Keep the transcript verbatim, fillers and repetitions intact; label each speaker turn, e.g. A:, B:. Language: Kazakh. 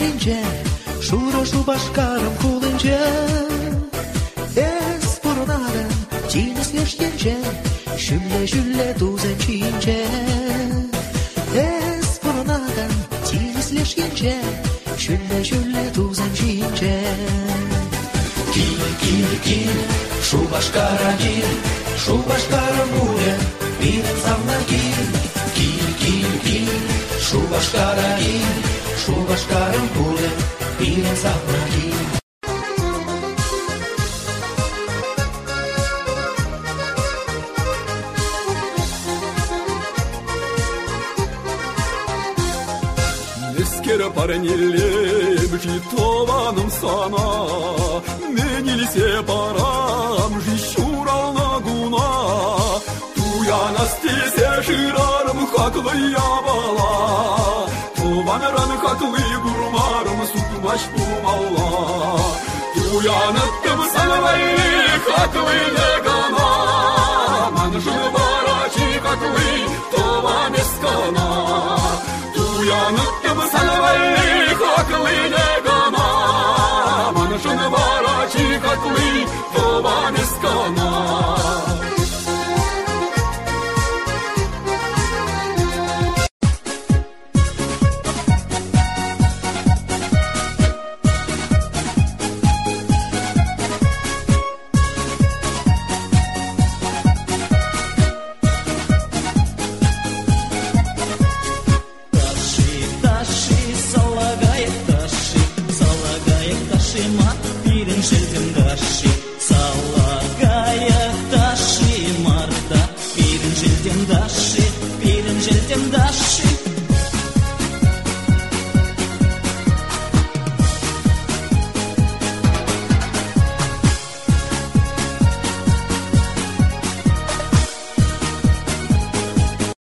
A: келинче, шурошу башкарым кулынче. Эс бурунадын тинес лешкенче, шүлле-шүлле тузем чийинче. Эс бурунадын тинес лешкенче, шүлле-шүлле тузем чийинче. Кил, кил, кил, шу башкара кил, шу башкарым кулен, бирен савна кил. Кил, кил, кил, шу башкара кил, шу башкарым кулен, бирен савна кил.
B: Ескер парнелем житованым сана, мен илсе парам жищурал нагуна. Туяна стесе жирарым хаклы ябала, туваныран хаклы гурмарым сутмаш бумала. Туяныттым санвайны хаклы негана, манжы барачи хаклы туван ескана.